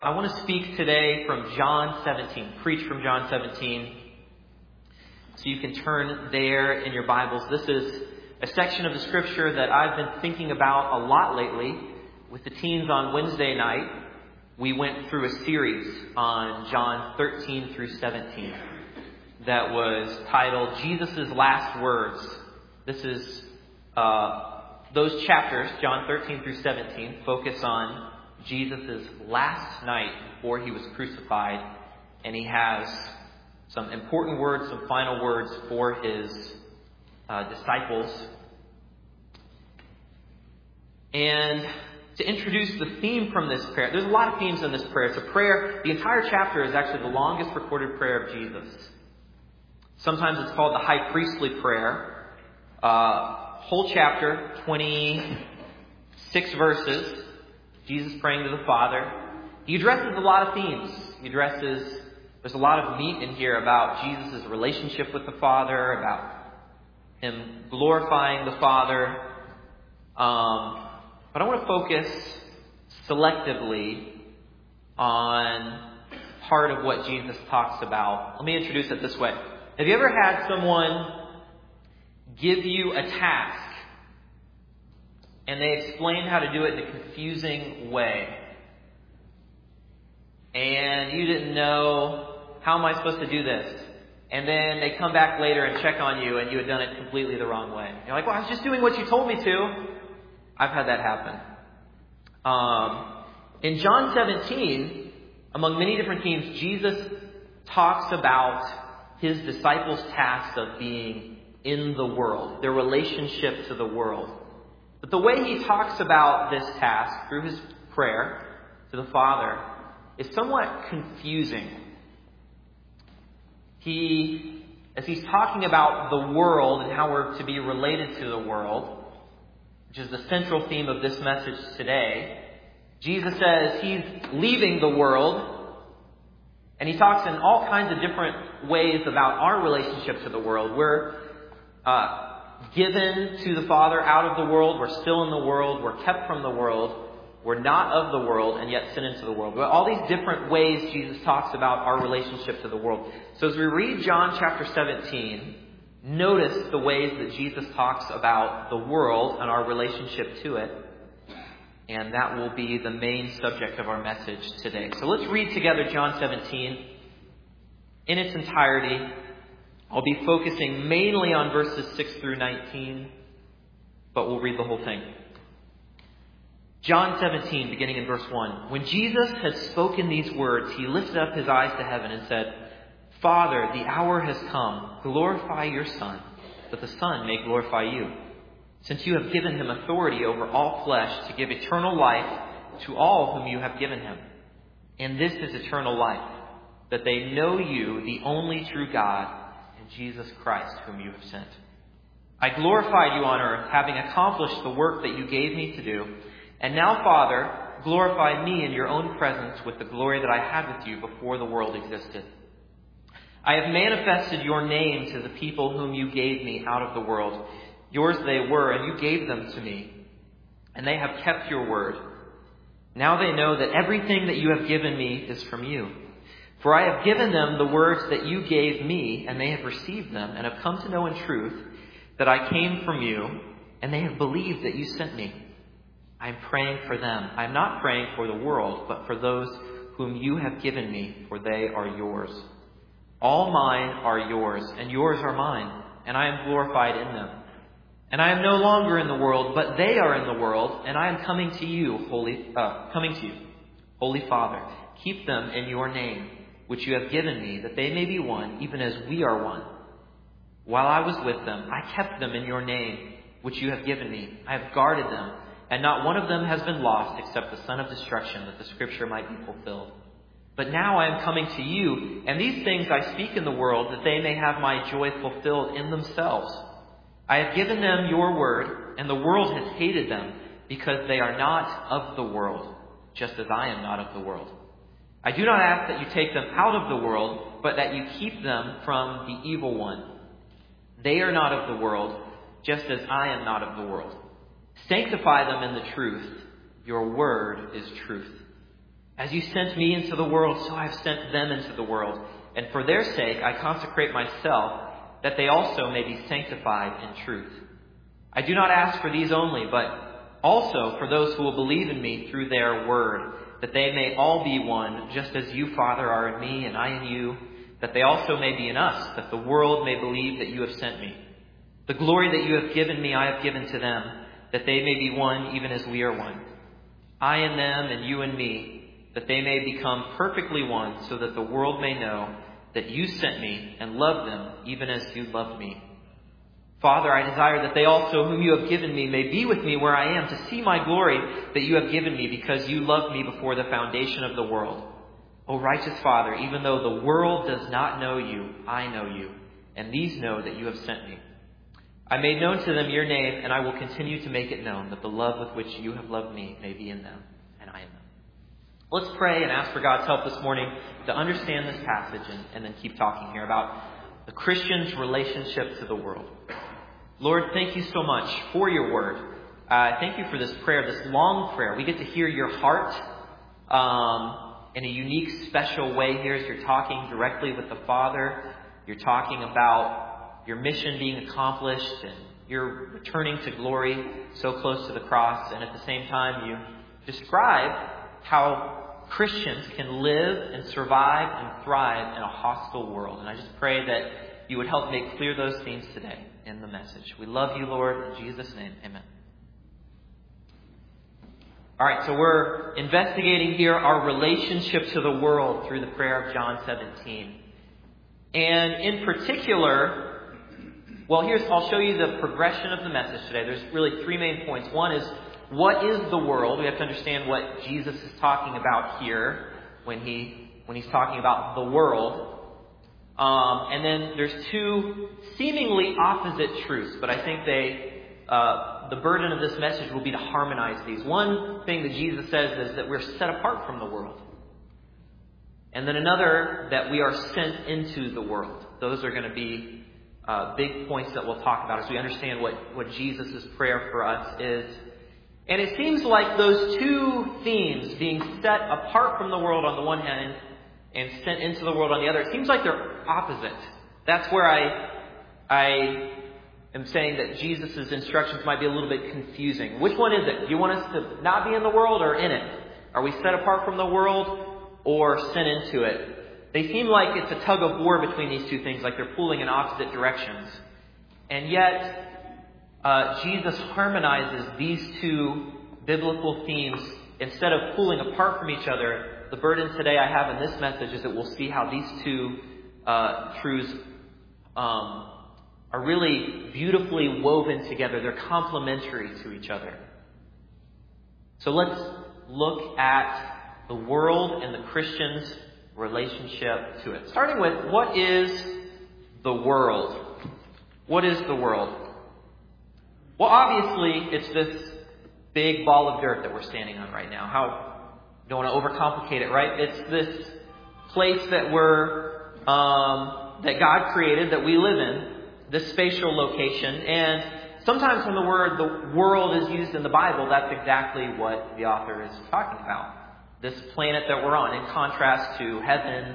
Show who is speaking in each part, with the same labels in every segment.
Speaker 1: I want to speak today from John 17, preach from John 17. So you can turn there in your Bibles. This is a section of the scripture that I've been thinking about a lot lately. With the teens on Wednesday night, we went through a series on John 13 through 17 that was titled Jesus' Last Words. This is those chapters, John 13 through 17, focus on Jesus' last night before he was crucified, and he has some important words, some final words for his disciples. And to introduce the theme from this prayer, there's a lot of themes in this prayer. It's a prayer, the entire chapter is actually the longest recorded prayer of Jesus. Sometimes it's called the high priestly prayer. Whole chapter, 26 verses. Jesus praying to the Father. He addresses a lot of themes. There's a lot of meat in here about Jesus' relationship with the Father, about him glorifying the Father. But I want to focus selectively on part of what Jesus talks about. Let me introduce it this way. Have you ever had someone give you a task and they explained how to do it in a confusing way, and you didn't know, how am I supposed to do this? And then they come back later and check on you and you had done it completely the wrong way. You're like, well, I was just doing what you told me to. I've had that happen. In John 17, among many different themes, Jesus talks about his disciples' task of being in the world, their relationship to the world. But the way he talks about this task through his prayer to the Father is somewhat confusing. As he's talking about the world and how we're to be related to the world, which is the central theme of this message today, Jesus says he's leaving the world, and he talks in all kinds of different ways about our relationship to the world. We're given to the Father out of the world. We're still in the world. We're kept from the world. We're not of the world and yet sent into the world. All these different ways Jesus talks about our relationship to the world. So as we read John chapter 17, notice the ways that Jesus talks about the world and our relationship to it. And that will be the main subject of our message today. So let's read together John 17 in its entirety. I'll be focusing mainly on verses 6 through 19, but we'll read the whole thing. John 17, beginning in verse 1. When Jesus had spoken these words, he lifted up his eyes to heaven and said, Father, the hour has come. Glorify your Son, that the Son may glorify you, since you have given him authority over all flesh to give eternal life to all whom you have given him. And this is eternal life, that they know you, the only true God, Jesus Christ, whom you have sent. I glorified you on earth, having accomplished the work that you gave me to do. And now, Father, glorify me in your own presence with the glory that I had with you before the world existed. I have manifested your name to the people whom you gave me out of the world. Yours they were, and you gave them to me. And they have kept your word. Now they know that everything that you have given me is from you. For I have given them the words that you gave me, and they have received them, and have come to know in truth that I came from you, and they have believed that you sent me. I am praying for them. I am not praying for the world, but for those whom you have given me, for they are yours. All mine are yours, and yours are mine, and I am glorified in them. And I am no longer in the world, but they are in the world, and I am coming to you, Holy Father. Keep them in your name, which you have given me, that they may be one, even as we are one. While I was with them, I kept them in your name, which you have given me. I have guarded them, and not one of them has been lost except the son of destruction, that the scripture might be fulfilled. But now I am coming to you, and these things I speak in the world, that they may have my joy fulfilled in themselves. I have given them your word, and the world has hated them, because they are not of the world, just as I am not of the world. I do not ask that you take them out of the world, but that you keep them from the evil one. They are not of the world, just as I am not of the world. Sanctify them in the truth. Your word is truth. As you sent me into the world, so I have sent them into the world. And for their sake I consecrate myself, that they also may be sanctified in truth. I do not ask for these only, but also for those who will believe in me through their word, that they may all be one, just as you, Father, are in me and I in you, that they also may be in us, that the world may believe that you have sent me. The glory that you have given me I have given to them, that they may be one even as we are one. I in them and you in me, that they may become perfectly one, so that the world may know that you sent me and loved them even as you loved me. Father, I desire that they also whom you have given me may be with me where I am, to see my glory that you have given me, because you loved me before the foundation of the world. O righteous Father, even though the world does not know you, I know you, and these know that you have sent me. I made known to them your name, and I will continue to make it known, that the love with which you have loved me may be in them, and I in them. Let's pray and ask for God's help this morning to understand this passage and then keep talking here about the Christian's relationship to the world. Lord, thank you so much for your word. Thank you for this prayer, this long prayer. We get to hear your heart in a unique, special way here as you're talking directly with the Father. You're talking about your mission being accomplished and you're returning to glory so close to the cross. And at the same time, you describe how Christians can live and survive and thrive in a hostile world. And I just pray that you would help make clear those themes today in the message. We love you, Lord. In Jesus' name, amen. All right, so we're investigating here our relationship to the world through the prayer of John 17. And in particular, I'll show you the progression of the message today. There's really three main points. One is, what is the world? We have to understand what Jesus is talking about here when he's talking about the world. And then there's two seemingly opposite truths, but I think the burden of this message will be to harmonize these. One thing that Jesus says is that we're set apart from the world. And then another, that we are sent into the world. Those are going to be big points that we'll talk about as we understand what Jesus' prayer for us is. And it seems like those two themes, being set apart from the world on the one hand and sent into the world on the other, it seems like they're opposite. That's where I am saying that Jesus' instructions might be a little bit confusing. Which one is it? Do you want us to not be in the world or in it? Are we set apart from the world or sent into it? They seem like it's a tug of war between these two things, like they're pulling in opposite directions. And yet, Jesus harmonizes these two biblical themes instead of pulling apart from each other. The burden today I have in this message is that we'll see how these two truths are really beautifully woven together. They're complementary to each other. So let's look at the world and the Christian's relationship to it. Starting with, what is the world? What is the world? Well, obviously, it's this big ball of dirt that we're standing on right now. Don't want to overcomplicate it, right? It's this place that that God created, that we live in, this spatial location. And sometimes when the word the world is used in the Bible, that's exactly what the author is talking about. This planet that we're on, in contrast to heaven.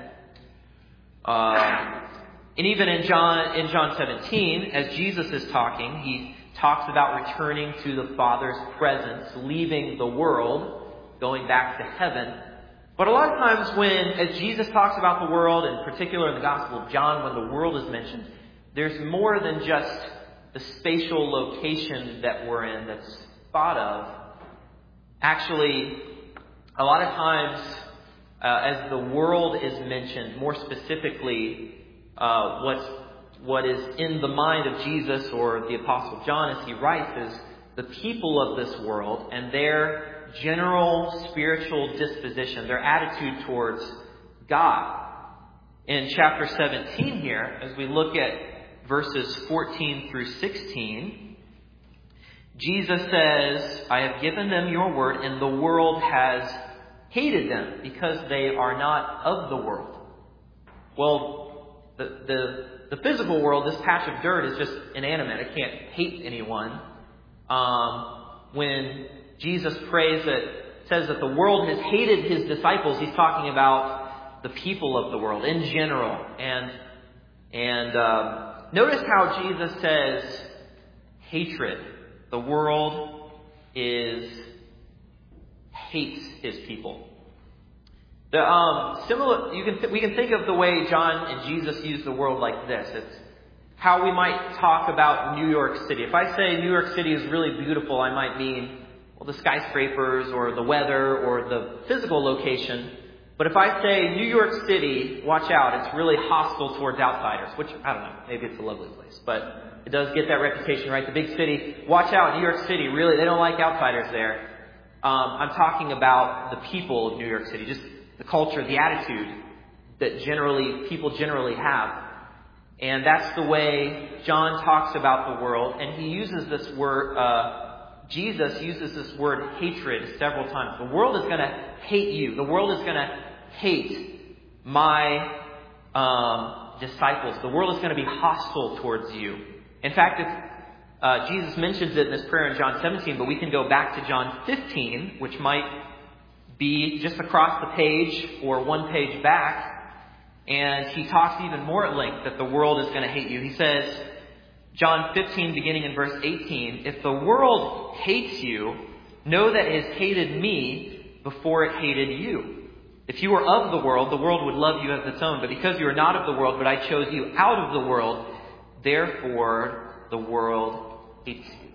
Speaker 1: And even in John 17, as Jesus is talking, he talks about returning to the Father's presence, leaving the world, going back to heaven. But a lot of times as Jesus talks about the world, in particular in the Gospel of John, when the world is mentioned, there's more than just the spatial location that we're in that's thought of. Actually, a lot of times, as the world is mentioned, more specifically, what is in the mind of Jesus or the Apostle John as he writes is the people of this world and their general spiritual disposition, their attitude towards God. In chapter 17 here, as we look at verses 14 through 16, Jesus says, I have given them your word, and the world has hated them because they are not of the world. Well, the physical world, this patch of dirt, is just inanimate. It can't hate anyone. When Jesus prays that says that the world has hated his disciples, he's talking about the people of the world in general. And notice how Jesus says hatred. The world hates his people. We can think of the way John and Jesus use the world like this. It's how we might talk about New York City. If I say New York City is really beautiful, I might mean, well, the skyscrapers or the weather or the physical location. But if I say New York City, watch out, it's really hostile towards outsiders, which, I don't know, maybe it's a lovely place, but it does get that reputation, right? The big city, watch out, New York City, really, they don't like outsiders there. I'm talking about the people of New York City, just the culture, the attitude that people generally have. And that's the way John talks about the world. And he uses this word, Jesus uses this word hatred several times. The world is going to hate you. The world is going to hate my disciples. The world is going to be hostile towards you. In fact, Jesus mentions it in this prayer in John 17, but we can go back to John 15, which might be just across the page or one page back. And he talks even more at length that the world is going to hate you. He says, John 15, beginning in verse 18, if the world hates you, know that it has hated me before it hated you. If you were of the world would love you as its own. But because you are not of the world, but I chose you out of the world, therefore the world hates you.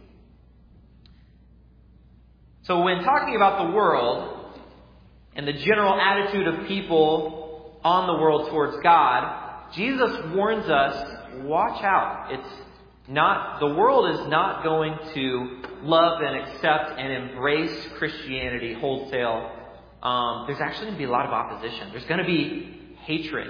Speaker 1: So when talking about the world and the general attitude of people on the world towards God, Jesus warns us, watch out. The world is not going to love and accept and embrace Christianity wholesale. There's actually going to be a lot of opposition. There's going to be hatred.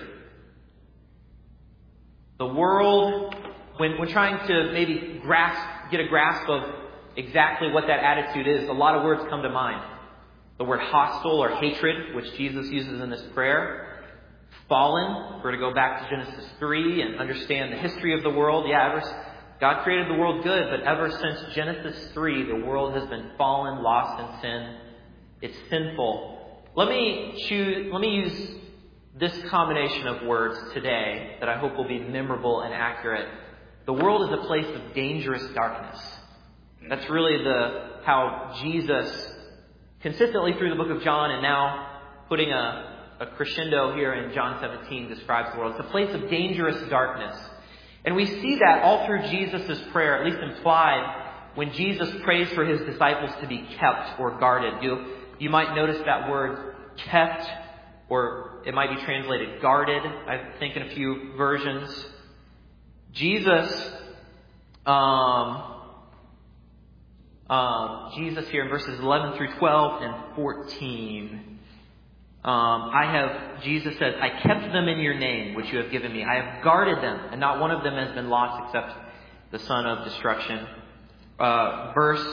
Speaker 1: The world, when trying to maybe get a grasp of exactly what that attitude is, a lot of words come to mind. The word hostile or hatred, which Jesus uses in this prayer. Fallen, we're to go back to Genesis 3 and understand the history of the world. God created the world good, but ever since Genesis 3, the world has been fallen, lost in sin. It's sinful. Let me use this combination of words today that I hope will be memorable and accurate. The world is a place of dangerous darkness. That's really how Jesus, consistently through the book of John and now putting a crescendo here in John 17, describes the world. It's a place of dangerous darkness. And we see that all through Jesus' prayer, at least implied, when Jesus prays for his disciples to be kept or guarded. You might notice that word kept, or it might be translated guarded, I think in a few versions. Jesus here in verses 11 through 12 and 14. Jesus says, I kept them in your name, which you have given me. I have guarded them, and not one of them has been lost except the son of destruction. Verse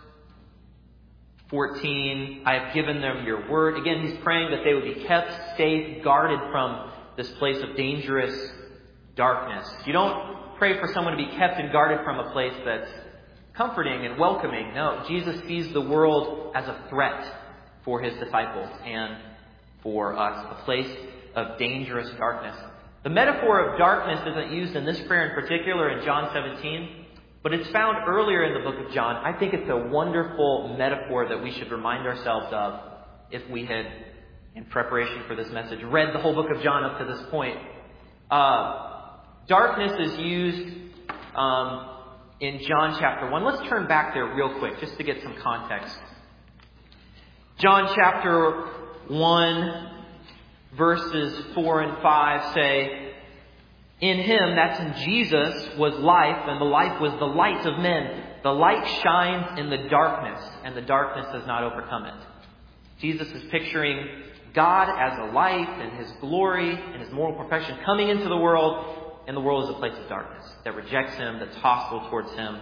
Speaker 1: 14, I have given them your word. Again, he's praying that they would be kept safe, guarded from this place of dangerous darkness. You don't pray for someone to be kept and guarded from a place that's comforting and welcoming. No, Jesus sees the world as a threat for his disciples and for us, a place of dangerous darkness. The metaphor of darkness isn't used in this prayer in particular in John 17, but it's found earlier in the book of John. I think it's a wonderful metaphor that we should remind ourselves of if we had, in preparation for this message, read the whole book of John up to this point. Darkness is used in John chapter 1. Let's turn back there real quick just to get some context. John chapter 1, verses 4 and 5 say, in him, that's in Jesus, was life, and the life was the light of men. The light shines in the darkness, and the darkness does not overcome it. Jesus is picturing God as a light and his glory and his moral perfection coming into the world, and the world is a place of darkness that rejects him, that's hostile towards him.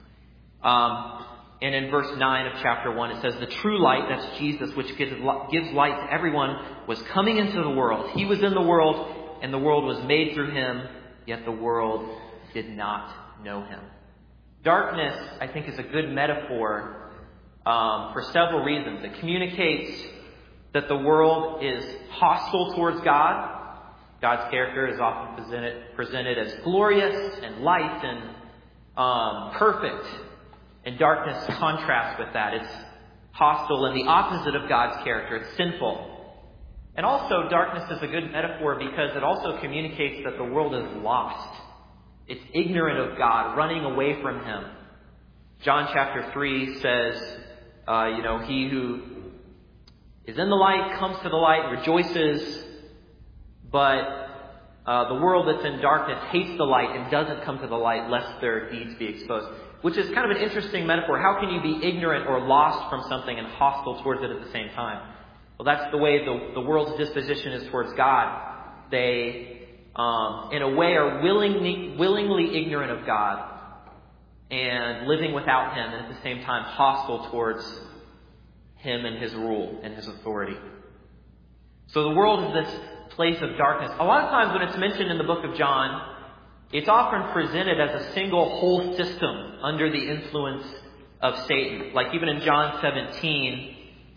Speaker 1: And in verse 9 of chapter 1, it says, the true light, that's Jesus, which gives light to everyone, was coming into the world. He was in the world, and the world was made through him, yet the world did not know him. Darkness, I think, is a good metaphor for several reasons. It communicates that the world is hostile towards God. God's character is often presented as glorious and light and perfect. And darkness contrasts with that. It's hostile and the opposite of God's character. It's sinful. And also, darkness is a good metaphor because it also communicates that the world is lost. It's ignorant of God, running away from Him. John chapter 3 says, he who is in the light comes to the light, rejoices, but the world that's in darkness hates the light and doesn't come to the light lest their deeds be exposed. Which is kind of an interesting metaphor. How can you be ignorant or lost from something and hostile towards it at the same time? Well, that's the way the world's disposition is towards God. They, in a way, are willingly ignorant of God and living without Him, and at the same time hostile towards Him and His rule and His authority. So the world is this place of darkness. A lot of times when it's mentioned in the book of John, it's often presented as a single whole system under the influence of Satan. Like even in John 17,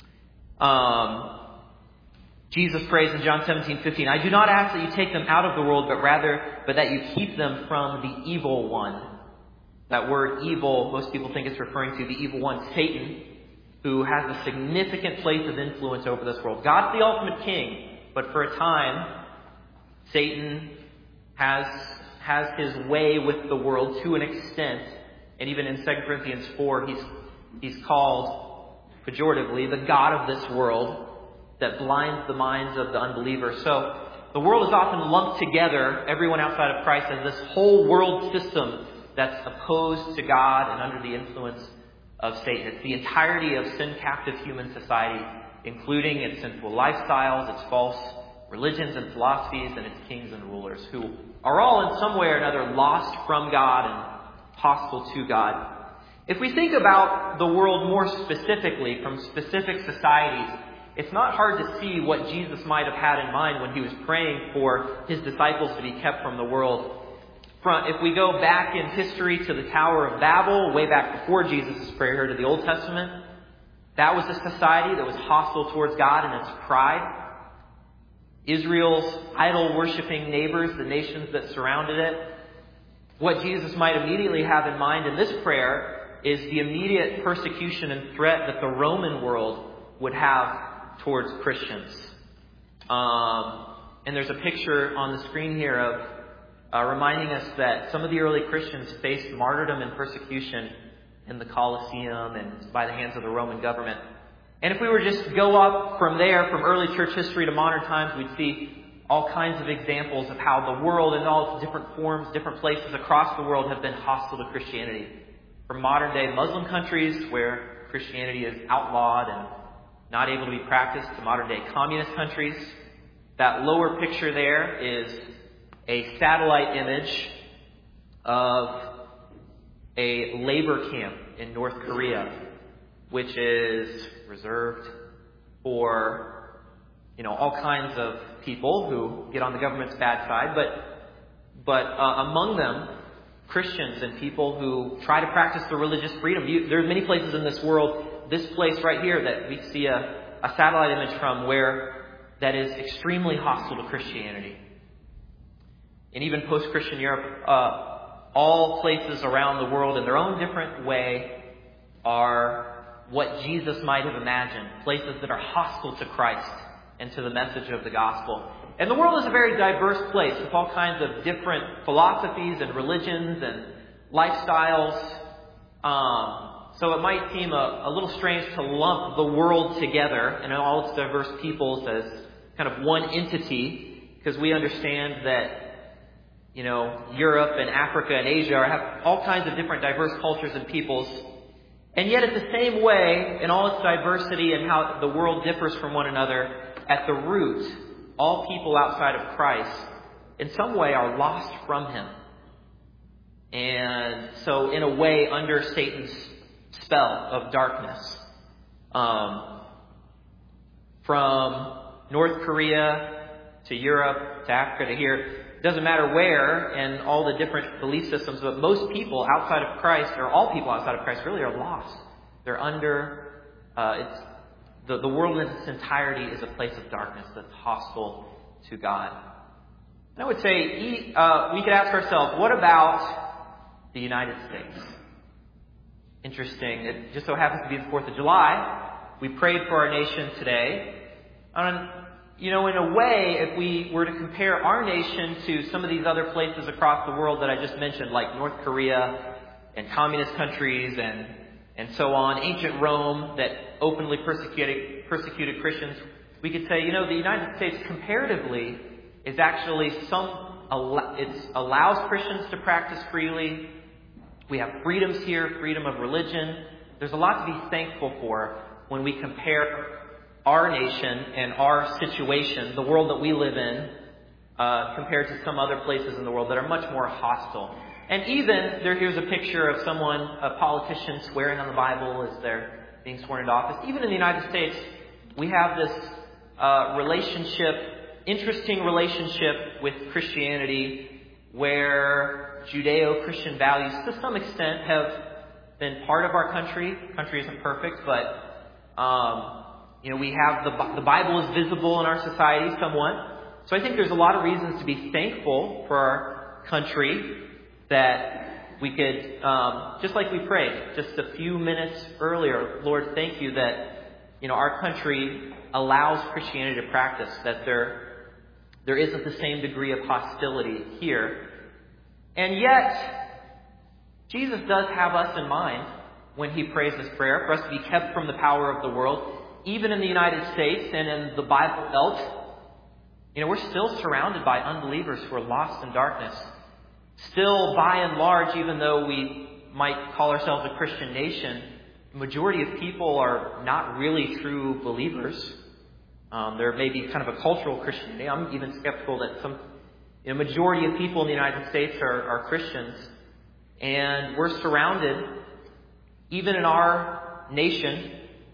Speaker 1: Jesus prays in John 17:15, "I do not ask that you take them out of the world, but that you keep them from the evil one." That word evil, most people think it's referring to the evil one, Satan, who has a significant place of influence over this world. God's the ultimate king, but for a time, Satan has his way with the world to an extent. And even in 2 Corinthians 4, he's called pejoratively the god of this world that blinds the minds of the unbeliever. So the world is often lumped together, everyone outside of Christ, as this whole world system that's opposed to God and under the influence of Satan. It's the entirety of sin-captive human society, including its sinful lifestyles, its false religions and philosophies, and its kings and rulers, who are all in some way or another lost from God and hostile to God. If we think about the world more specifically, from specific societies, it's not hard to see what Jesus might have had in mind when He was praying for His disciples to be kept from the world. If we go back in history to the Tower of Babel, way back before Jesus' prayer here to the Old Testament, that was a society that was hostile towards God in its pride. Israel's idol-worshipping neighbors, the nations that surrounded it. What Jesus might immediately have in mind in this prayer is the immediate persecution and threat that the Roman world would have towards Christians. And there's a picture on the screen here of reminding us that some of the early Christians faced martyrdom and persecution in the Colosseum and by the hands of the Roman government. And if we were just go up from there, from early church history to modern times, we'd see all kinds of examples of how the world in all its different forms, different places across the world have been hostile to Christianity. From modern day Muslim countries where Christianity is outlawed and not able to be practiced, to modern day communist countries. That lower picture there is a satellite image of a labor camp in North Korea, which is reserved for, all kinds of people who get on the government's bad side, but among them, Christians and people who try to practice their religious freedom. There's many places in this world, this place right here that we see a satellite image from that is extremely hostile to Christianity. And even post-Christian Europe, all places around the world in their own different way are what Jesus might have imagined, places that are hostile to Christ and to the message of the gospel. And the world is a very diverse place with all kinds of different philosophies and religions and lifestyles. So it might seem a little strange to lump the world together and all its diverse peoples as kind of one entity, because we understand that Europe and Africa and Asia have all kinds of different diverse cultures and peoples. And yet at the same way, in all its diversity and how the world differs from one another, at the root, all people outside of Christ, in some way, are lost from Him. And so, in a way, under Satan's spell of darkness. From North Korea to Europe to Africa to here, it doesn't matter where and all the different belief systems, but most people outside of Christ, or all people outside of Christ, really are lost. They're under the world in its entirety is a place of darkness that's hostile to God. And I would say we could ask ourselves, what about the United States? Interesting. It just so happens to be the 4th of July. We prayed for our nation today. In a way, if we were to compare our nation to some of these other places across the world that I just mentioned, like North Korea and communist countries and so on, ancient Rome that openly persecuted Christians, we could say, the United States comparatively is actually it allows Christians to practice freely. We have freedoms here, freedom of religion. There's a lot to be thankful for when we compare our nation and our situation, the world that we live in, compared to some other places in the world that are much more hostile. And even, here's a picture of a politician swearing on the Bible as they're being sworn into office. Even in the United States, we have this interesting relationship with Christianity, where Judeo-Christian values, to some extent, have been part of our country. The country isn't perfect, but we have the Bible is visible in our society somewhat. So I think there's a lot of reasons to be thankful for our country, that we could, just like we prayed just a few minutes earlier, Lord, thank you that our country allows Christianity to practice, that there isn't the same degree of hostility here. And yet, Jesus does have us in mind when he prays this prayer, for us to be kept from the power of the world. Even in the United States and in the Bible Belt, we're still surrounded by unbelievers who are lost in darkness. Still, by and large, even though we might call ourselves a Christian nation, the majority of people are not really true believers. There may be kind of a cultural Christianity. I'm even skeptical that majority of people in the United States are Christians. And we're surrounded, even in our nation,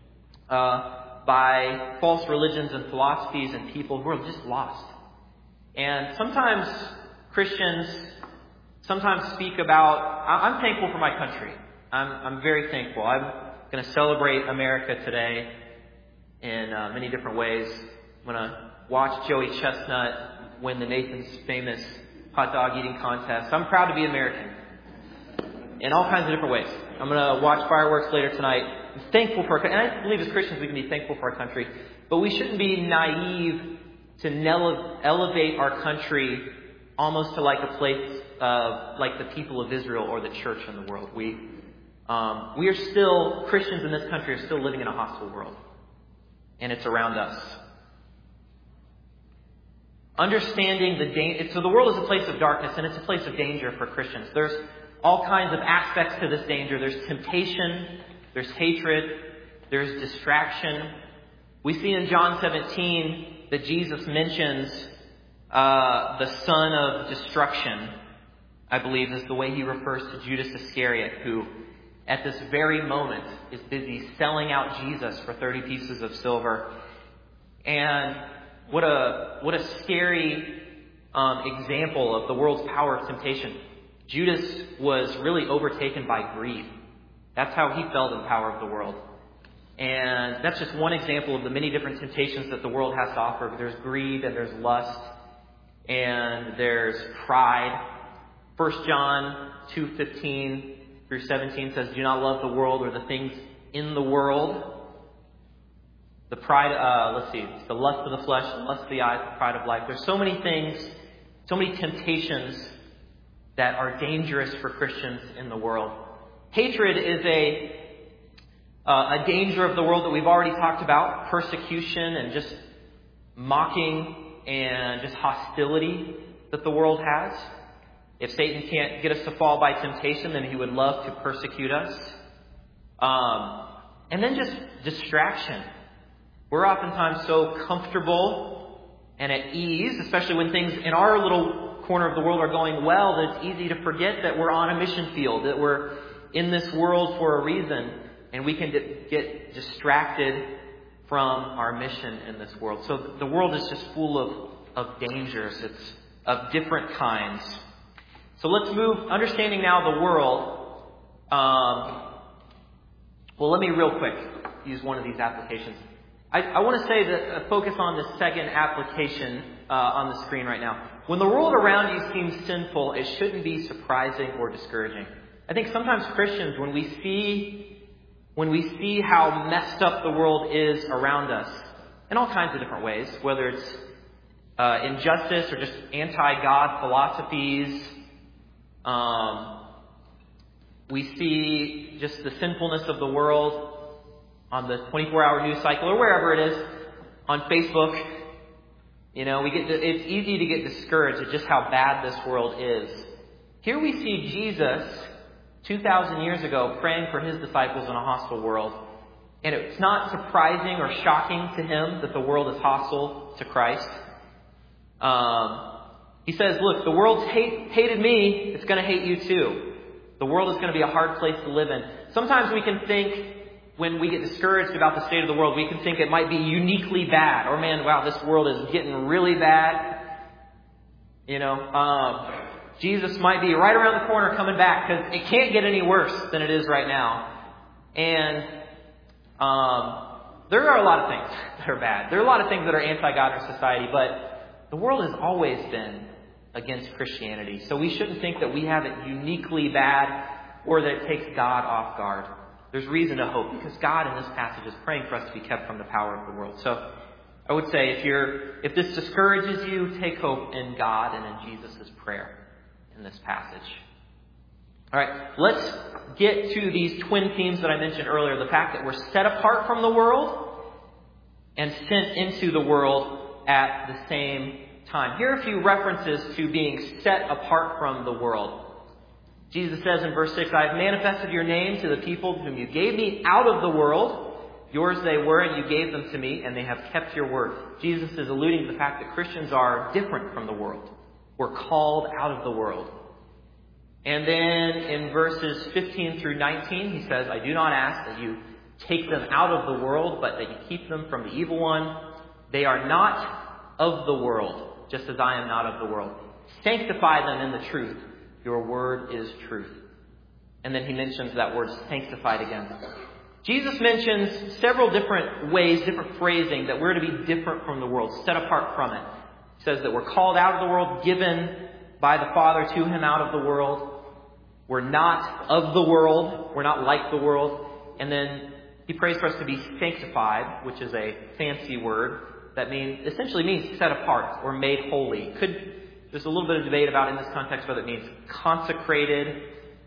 Speaker 1: by false religions and philosophies and people who are just lost. And sometimes Christians speak about, I'm thankful for my country. I'm very thankful. I'm going to celebrate America today in many different ways. I'm going to watch Joey Chestnut win the Nathan's famous hot dog eating contest. I'm proud to be American in all kinds of different ways. I'm going to watch fireworks later tonight. I'm thankful for our country. And I believe as Christians we can be thankful for our country. But we shouldn't be naive to elevate our country almost to like a place like the people of Israel or the church in the world. We are still, Christians in this country are still living in a hostile world. And it's around us. Understanding so the world is a place of darkness and it's a place of danger for Christians. There's all kinds of aspects to this danger. There's temptation, there's hatred, there's distraction. We see in John 17 that Jesus mentions the son of destruction, I believe is the way he refers to Judas Iscariot, who at this very moment is busy selling out Jesus for 30 pieces of silver. And what a scary example of the world's power of temptation. Judas was really overtaken by greed. That's how he felt in the power of the world. And that's just one example of the many different temptations that the world has to offer. There's greed and there's lust and there's pride. 1 John 2:15 through 17 says, do not love the world or the things in the world. The pride, it's the lust of the flesh, the lust of the eyes, the pride of life. There's so many things, so many temptations that are dangerous for Christians in the world. Hatred is a danger of the world that we've already talked about. Persecution and just mocking and just hostility that the world has. If Satan can't get us to fall by temptation, then he would love to persecute us. And then just distraction. We're oftentimes so comfortable and at ease, especially when things in our little corner of the world are going well, that it's easy to forget that we're on a mission field, that we're in this world for a reason, and we can get distracted from our mission in this world. So the world is just full of dangers. It's of different kinds. So let's move, understanding now the world. Well, let me real quick. use one of these applications. I want to say that focus on the second application on the screen right now. When the world around you seems sinful, it shouldn't be surprising or discouraging. I think sometimes Christians, when we see how messed up the world is around us, in all kinds of different ways, whether it's injustice or just anti-God philosophies, we see just the sinfulness of the world on the 24-hour news cycle or wherever it is, on Facebook. It's easy to get discouraged at just how bad this world is. Here we see Jesus 2,000 years ago praying for his disciples in a hostile world. And it's not surprising or shocking to him that the world is hostile to Christ. He says, look, the world's hated me. It's going to hate you too. The world is going to be a hard place to live in. Sometimes we can think, when we get discouraged about the state of the world, we can think it might be uniquely bad. Or, man, wow, this world is getting really bad. Jesus might be right around the corner coming back because it can't get any worse than it is right now. And there are a lot of things that are bad. There are a lot of things that are anti-God in our society, but the world has always been against Christianity. So we shouldn't think that we have it uniquely bad or that it takes God off guard. There's reason to hope because God in this passage is praying for us to be kept from the power of the world. So I would say if this discourages you, take hope in God and in Jesus' prayer in this passage. All right, let's get to these twin themes that I mentioned earlier. The fact that we're set apart from the world and sent into the world at the same time. Here are a few references to being set apart from the world. Jesus says in verse 6, I have manifested your name to the people whom you gave me out of the world. Yours they were, and you gave them to me, and they have kept your word. Jesus is alluding to the fact that Christians are different from the world. We're called out of the world. And then in verses 15 through 19, he says, I do not ask that you take them out of the world, but that you keep them from the evil one. They are not of the world, just as I am not of the world. Sanctify them in the truth. Your word is truth. And then he mentions that word sanctified again. Jesus mentions several different ways, different phrasing, that we're to be different from the world, set apart from it. He says that we're called out of the world, given by the Father to him out of the world. We're not of the world. We're not like the world. And then he prays for us to be sanctified, which is a fancy word that essentially means set apart or made holy. There's a little bit of debate about in this context whether it means consecrated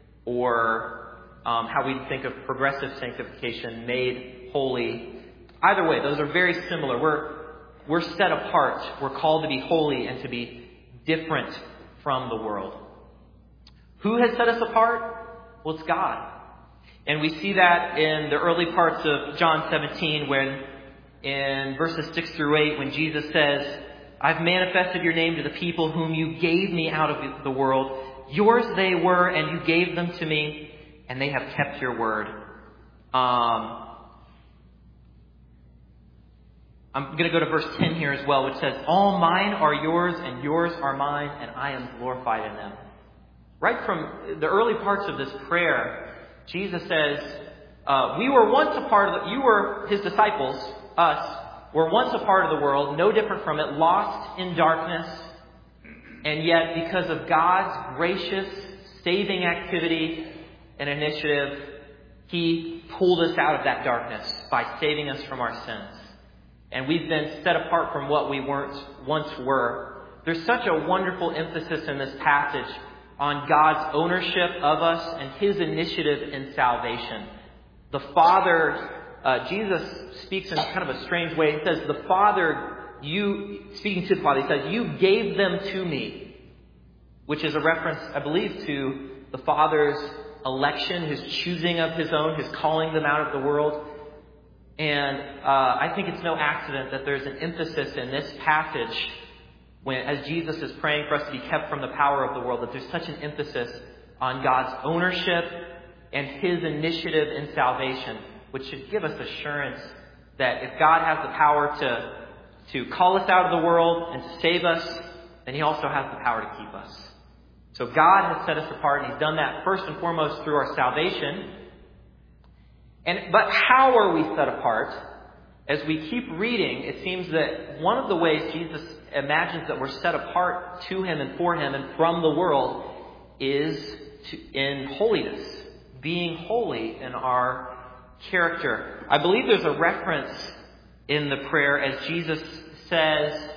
Speaker 1: or how we think of progressive sanctification, made holy. Either way, those are very similar. We're set apart. We're called to be holy and to be different from the world. Who has set us apart? Well, it's God. And we see that in the early parts of John 17 when in verses 6 through 8 when Jesus says, I've manifested your name to the people whom you gave me out of the world. Yours they were, and you gave them to me, and they have kept your word. I'm going to go to verse 10 here as well, which says, all mine are yours, and yours are mine, and I am glorified in them. Right from the early parts of this prayer, Jesus says, we were once a part of you were his disciples, us, were once a part of the world, no different from it, lost in darkness. And yet, because of God's gracious, saving activity and initiative, he pulled us out of that darkness by saving us from our sins. And we've been set apart from what we once were. There's such a wonderful emphasis in this passage on God's ownership of us and his initiative in salvation. The Father, Jesus speaks in kind of a strange way. He says, the Father, speaking to the Father, he says, you gave them to me, which is a reference, I believe, to the Father's election, his choosing of his own, his calling them out of the world. And I think it's no accident that there's an emphasis in this passage as Jesus is praying for us to be kept from the power of the world, that there's such an emphasis on God's ownership and his initiative in salvation, which should give us assurance that if God has the power to call us out of the world and to save us, then he also has the power to keep us. So God has set us apart, and he's done that first and foremost through our salvation. But how are we set apart? As we keep reading, it seems that one of the ways Jesus imagines that we're set apart to Him and for Him and from the world is in holiness, being holy in our character. I believe there's a reference in the prayer as Jesus says,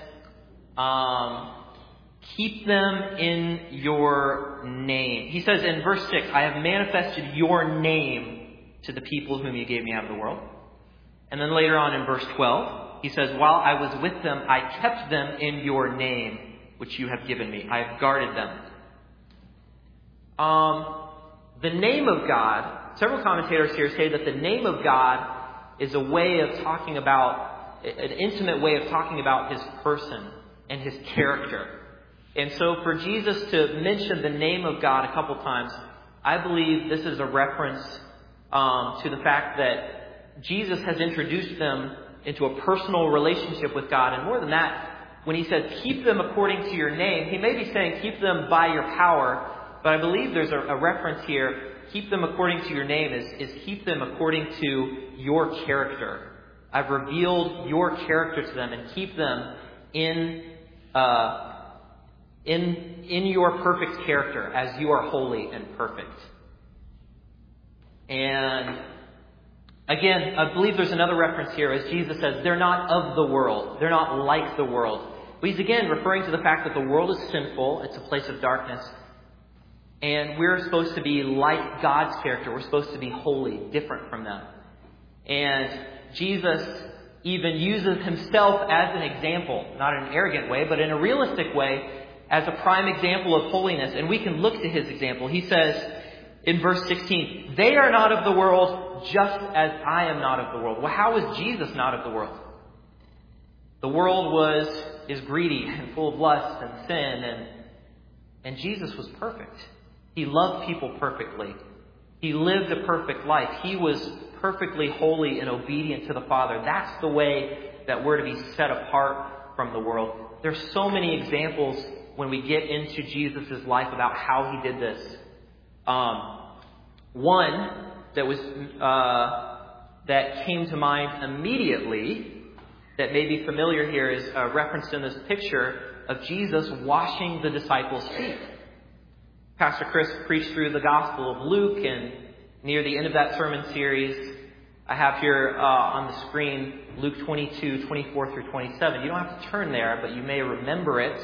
Speaker 1: keep them in your name. He says in verse 6, I have manifested your name to the people whom you gave me out of the world. And then later on in verse 12, he says, while I was with them, I kept them in your name, which you have given me. I have guarded them. The name of God, several commentators here say that the name of God is a way of talking about, an intimate way of talking about His person and His character. And so for Jesus to mention the name of God a couple times, I believe this is a reference to the fact that Jesus has introduced them into a personal relationship with God. And more than that, when He says, keep them according to your name, He may be saying, keep them by your power. But I believe there's a reference here, keep them according to your name, is keep them according to your character. I've revealed your character to them and keep them in your perfect character as you are holy and perfect. And again, I believe there's another reference here as Jesus says, they're not of the world. They're not like the world. But He's again referring to the fact that the world is sinful. It's a place of darkness. And we're supposed to be like God's character. We're supposed to be holy, different from them. And Jesus even uses Himself as an example, not in an arrogant way, but in a realistic way, as a prime example of holiness. And we can look to His example. He says in verse 16, they are not of the world just as I am not of the world. Well, how is Jesus not of the world? The world is greedy and full of lust and sin, and Jesus was perfect. He loved people perfectly. He lived a perfect life. He was perfectly holy and obedient to the Father. That's the way that we're to be set apart from the world. There's so many examples when we get into Jesus' life about how He did this. One that came to mind immediately that may be familiar here is referenced in this picture of Jesus washing the disciples' feet. Pastor Chris preached through the Gospel of Luke, and near the end of that sermon series, I have here on the screen Luke 22, 24 through 27. You don't have to turn there, but you may remember it.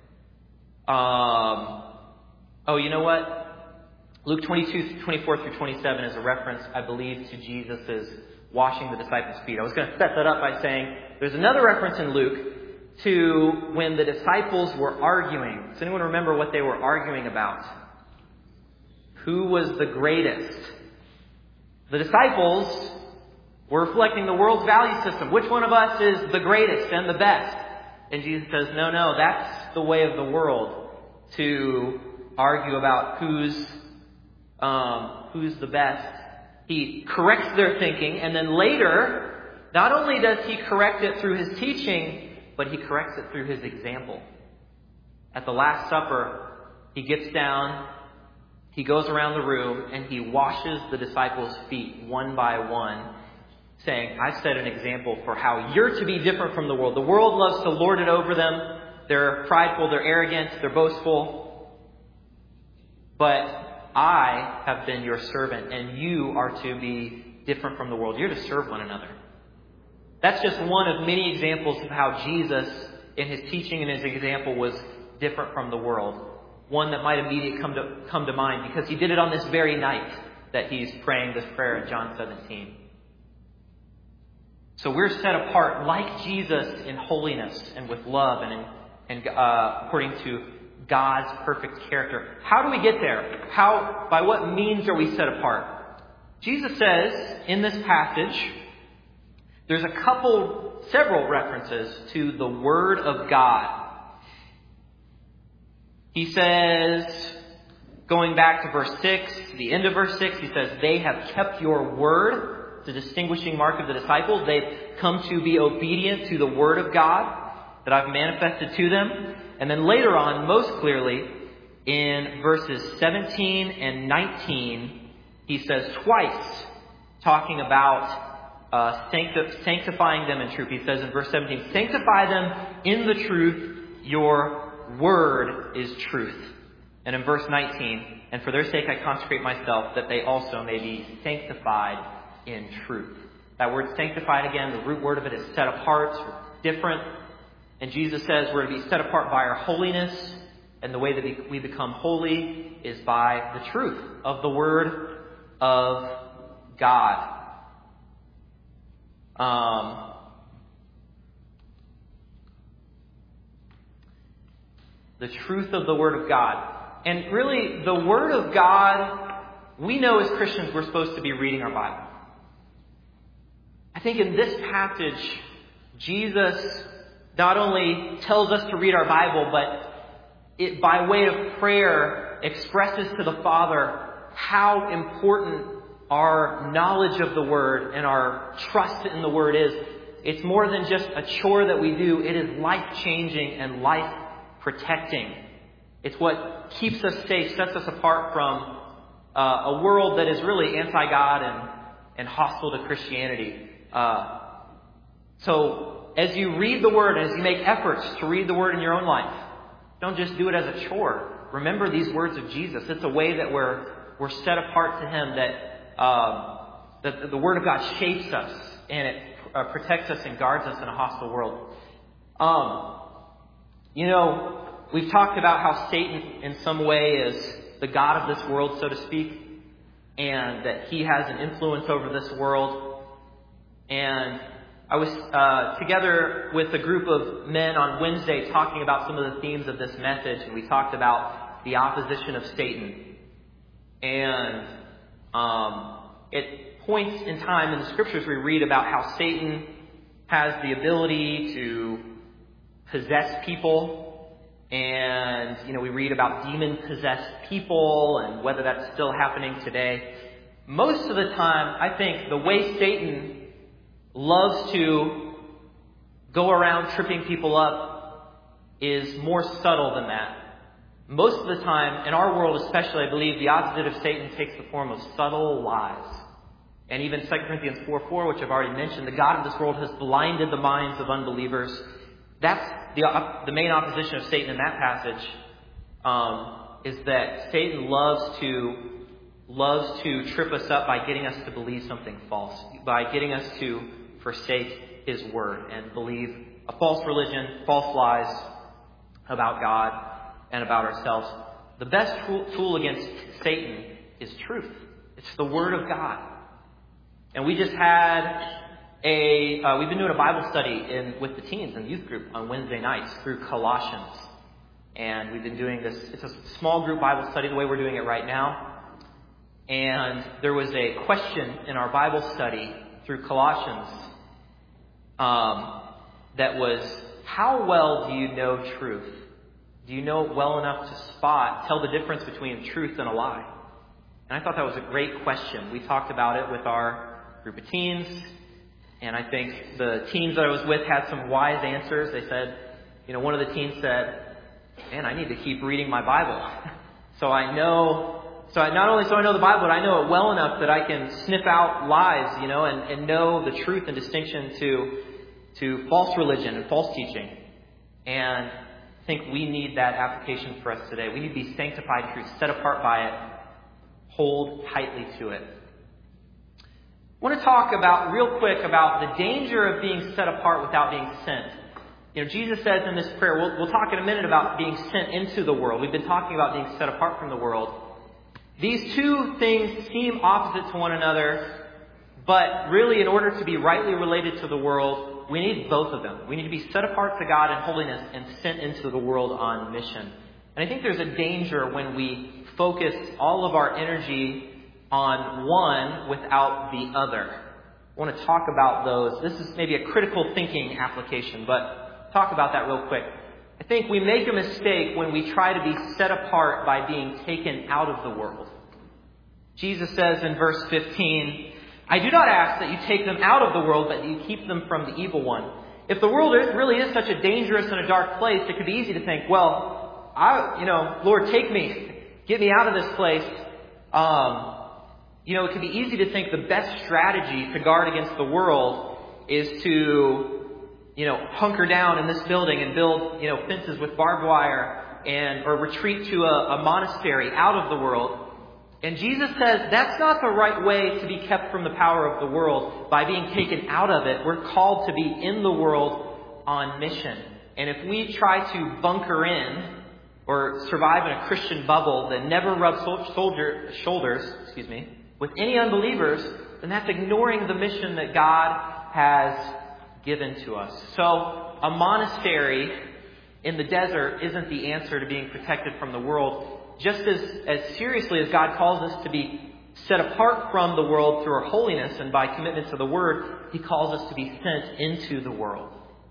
Speaker 1: You know what? Luke 22, 24 through 27 is a reference, I believe, to Jesus' washing the disciples' feet. I was going to set that up by saying there's another reference in Luke to when the disciples were arguing. Does anyone remember what they were arguing about? Who was the greatest? The disciples were reflecting the world's value system. Which one of us is the greatest and the best? And Jesus says, no, that's the way of the world, to argue about who's the best. He corrects their thinking, and then later, not only does He correct it through His teaching, but He corrects it through His example. At the Last Supper, He gets down, He goes around the room, and He washes the disciples' feet one by one, saying, I've set an example for how you're to be different from the world. The world loves to lord it over them. They're prideful, they're arrogant, they're boastful. But I have been your servant, and you are to be different from the world. You're to serve one another. That's just one of many examples of how Jesus, in His teaching and His example, was different from the world. One that might immediately come to mind, because He did it on this very night that He's praying this prayer in John 17. So we're set apart like Jesus in holiness and with love and according to God's perfect character. How do we get there? By what means are we set apart? Jesus says in this passage, there's several references to the Word of God. He says, going back to verse 6, the end of verse 6, He says, they have kept your word. The distinguishing mark of the disciples. They've come to be obedient to the Word of God that I've manifested to them. And then later on, most clearly, in verses 17 and 19, He says twice talking about sanctifying them in truth. He says in verse 17, sanctify them in the truth, your word is truth. And in verse 19, and for their sake I consecrate myself, that they also may be sanctified in truth. That word sanctified, again, the root word of it is set apart, different. And Jesus says we're to be set apart by our holiness. And the way that we become holy is by the truth of the Word of God. The truth of the Word of God. And really, the Word of God, we know as Christians we're supposed to be reading our Bible. I think in this passage, Jesus not only tells us to read our Bible, but it, by way of prayer, expresses to the Father how important our knowledge of the Word and our trust in the Word is. It's more than just a chore that we do. It is life-changing and life-protecting. It's what keeps us safe, sets us apart from a world that is really anti-God and hostile to Christianity. So as you read the Word, as you make efforts to read the Word in your own life, don't just do it as a chore. Remember these words of Jesus. It's a way that we're set apart to Him, that the Word of God shapes us and it protects us and guards us in a hostile world. We've talked about how Satan in some way is the god of this world, so to speak, and that he has an influence over this world. And I was together with a group of men on Wednesday talking about some of the themes of this message, and we talked about the opposition of Satan. And at points in time in the Scriptures we read about how Satan has the ability to possess people. And, we read about demon-possessed people and whether that's still happening today. Most of the time, I think the way Satan loves to go around tripping people up is more subtle than that. Most of the time, in our world especially, I believe the opposite of Satan takes the form of subtle lies. And even 2 Corinthians 4:4, which I've already mentioned, the god of this world has blinded the minds of unbelievers. That's the main opposition of Satan in that passage, is that Satan loves to trip us up by getting us to believe something false, by getting us to forsake His Word and believe a false religion, false lies about God and about ourselves. The best tool against Satan is truth. It's the Word of God. And we just had we've been doing a Bible study with the teens and youth group on Wednesday nights through Colossians. And we've been doing this, it's a small group Bible study the way we're doing it right now. And there was a question in our Bible study through Colossians that was, how well do you know truth? Do you know it well enough to tell the difference between truth and a lie? And I thought that was a great question. We talked about it with our group of teens. And I think the teens that I was with had some wise answers. They said, one of the teens said, man, I need to keep reading my Bible. Not only so I know the Bible, but I know it well enough that I can sniff out lies, and know the truth and distinction to false religion and false teaching. And I think we need that application for us today. We need to be sanctified truth, set apart by it, hold tightly to it. I want to talk real quick about the danger of being set apart without being sent. Jesus says in this prayer, we'll talk in a minute about being sent into the world. We've been talking about being set apart from the world. These two things seem opposite to one another, but really in order to be rightly related to the world, we need both of them. We need to be set apart to God in holiness and sent into the world on mission. And I think there's a danger when we focus all of our energy on one without the other. I want to talk about those. This is maybe a critical thinking application, but talk about that real quick. I think we make a mistake when we try to be set apart by being taken out of the world. Jesus says in verse 15, I do not ask that you take them out of the world, but that you keep them from the evil one. If the world really is such a dangerous and a dark place, it could be easy to think, Lord, take me. Get me out of this place. it can be easy to think the best strategy to guard against the world is to, hunker down in this building and build, fences with barbed wire or retreat to a monastery out of the world. And Jesus says that's not the right way to be kept from the power of the world by being taken out of it. We're called to be in the world on mission. And if we try to bunker in or survive in a Christian bubble that never rubs shoulders with any unbelievers, then that's ignoring the mission that God has given to us. So a monastery in the desert isn't the answer to being protected from the world. Just as seriously as God calls us to be set apart from the world through our holiness and by commitment to the Word, He calls us to be sent into the world.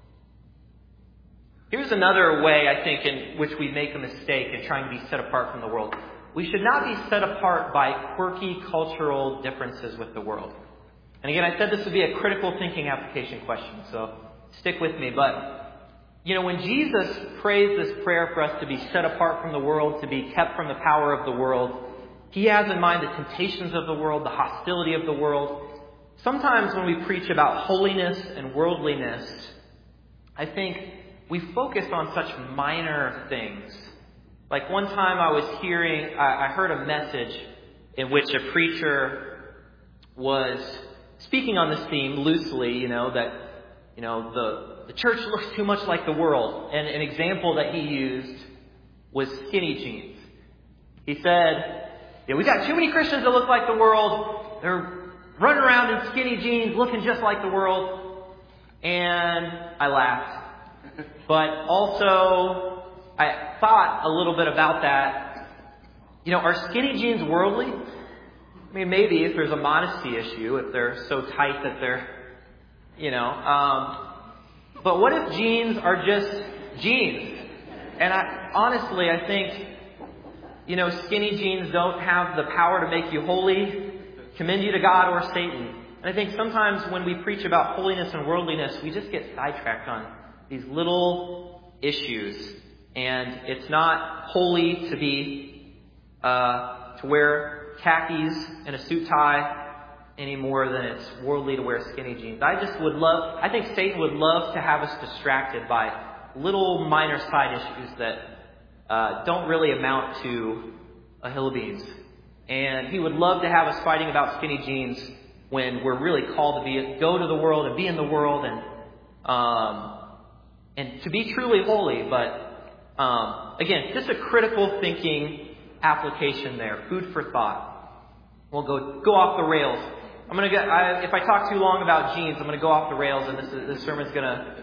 Speaker 1: Here's another way, I think, in which we make a mistake in trying to be set apart from the world. We should not be set apart by quirky cultural differences with the world. And again, I said this would be a critical thinking application question, so stick with me. But when Jesus prays this prayer for us to be set apart from the world, to be kept from the power of the world, He has in mind the temptations of the world, the hostility of the world. Sometimes when we preach about holiness and worldliness, I think we focus on such minor things. Like one time I heard a message in which a preacher was speaking on this theme loosely, that the church looks too much like the world. And an example that he used was skinny jeans. He said, we got too many Christians that look like the world. They're running around in skinny jeans, looking just like the world. And I laughed. But also, I thought a little bit about that. Are skinny jeans worldly? I mean, maybe if there's a modesty issue, if they're so tight that they're, but what if jeans are just jeans? And I think, skinny jeans don't have the power to make you holy, commend you to God or Satan. And I think sometimes when we preach about holiness and worldliness, we just get sidetracked on these little issues. And it's not holy to be, to wear khakis and a suit tie any more than it's worldly to wear skinny jeans. I think Satan would love to have us distracted by little minor side issues that don't really amount to a hill of beans. And he would love to have us fighting about skinny jeans when we're really called to go to the world and be in the world and to be truly holy. But again, just a critical thinking application there. Food for thought. We'll go off the rails. If I talk too long about jeans, I'm going to go off the rails, and this sermon's gonna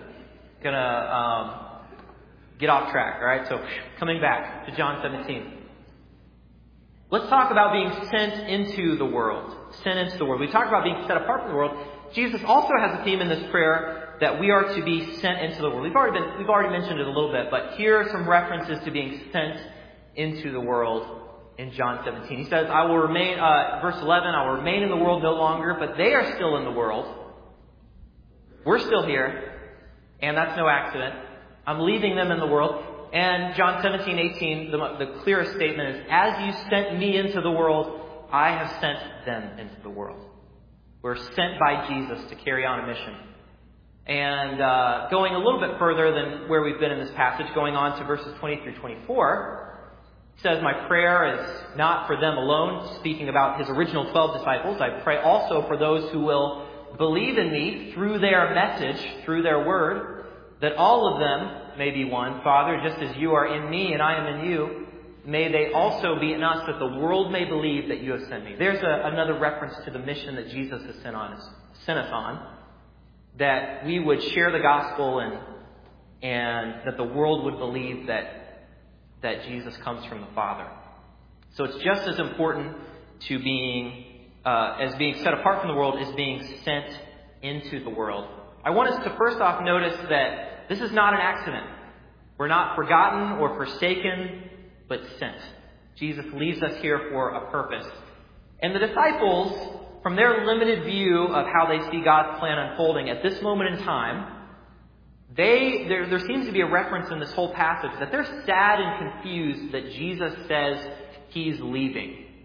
Speaker 1: get off track. All right. So coming back to John 17, let's talk about being sent into the world. Sent into the world. We talked about being set apart from the world. Jesus also has a theme in this prayer that we are to be sent into the world. We've already mentioned it a little bit, but here are some references to being sent into the world. In John 17, he says, I will remain, verse 11, I will remain in the world no longer, but they are still in the world. We're still here, and that's no accident. I'm leaving them in the world. And John 17:18, the clearest statement is, as you sent me into the world, I have sent them into the world. We're sent by Jesus to carry on a mission. And going a little bit further than where we've been in this passage, going on to verses 20 through 24, it says, my prayer is not for them alone, speaking about his original 12 disciples. I pray also for those who will believe in me through their message, through their word, that all of them may be one. Father, just as you are in me and I am in you, may they also be in us, that the world may believe that you have sent me. There's another reference to the mission that Jesus has sent us on, that we would share the gospel and that the world would believe that Jesus comes from the Father. So it's just as important to as being set apart from the world as being sent into the world. I want us to first off notice that this is not an accident. We're not forgotten or forsaken, but sent. Jesus leaves us here for a purpose. And the disciples, from their limited view of how they see God's plan unfolding at this moment in time, there seems to be a reference in this whole passage that they're sad and confused that Jesus says he's leaving.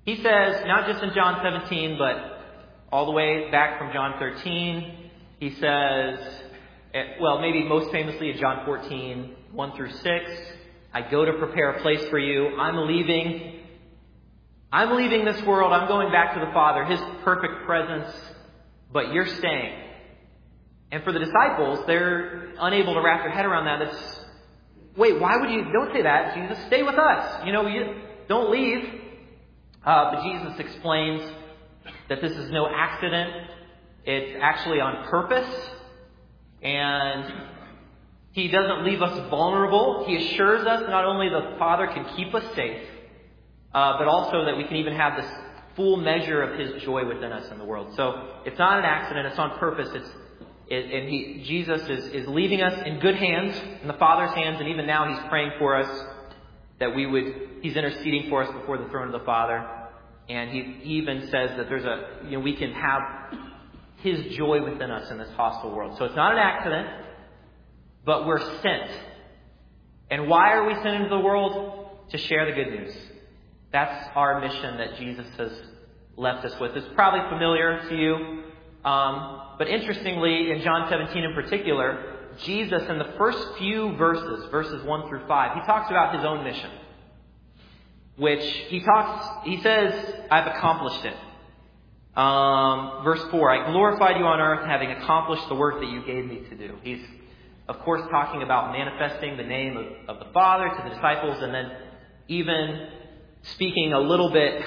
Speaker 1: He says, not just in John 17, but all the way back from John 13, he says, well, maybe most famously in John 14, 1 through 6, I go to prepare a place for you. I'm leaving this world. I'm going back to the Father, His perfect presence, but you're staying. And for the disciples, they're unable to wrap their head around that. Wait, why would you, don't say that, Jesus, stay with us. You don't leave. But Jesus explains that this is no accident. It's actually on purpose. And He doesn't leave us vulnerable. He assures us not only the Father can keep us safe, but also that we can even have this full measure of His joy within us in the world. So it's not an accident. It's on purpose. Jesus is leaving us in good hands, in the Father's hands, and even now He's praying for us that He's interceding for us before the throne of the Father. And He even says that we can have His joy within us in this hostile world. So it's not an accident, but we're sent. And why are we sent into the world? To share the good news. That's our mission that Jesus has left us with. It's probably familiar to you. But interestingly, in John 17 in particular, Jesus in the first few verses 1 through 5, He talks about His own mission. Which He says, I've accomplished it. Verse 4, I glorified you on earth having accomplished the work that you gave me to do. He's, of course, talking about manifesting the name of the Father to the disciples, and then even speaking a little bit